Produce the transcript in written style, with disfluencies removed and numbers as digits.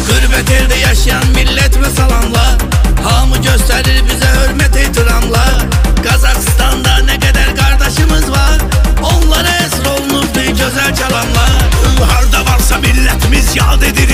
Gurbet elde yaşayan millet ve salamla, hamı gösterir bize hürmet ehtiramla. Kazakistan'da ne kadar kardeşimiz var, onlara esir olunurdu güzel çalanlar. Harda varsa milletimiz yad edir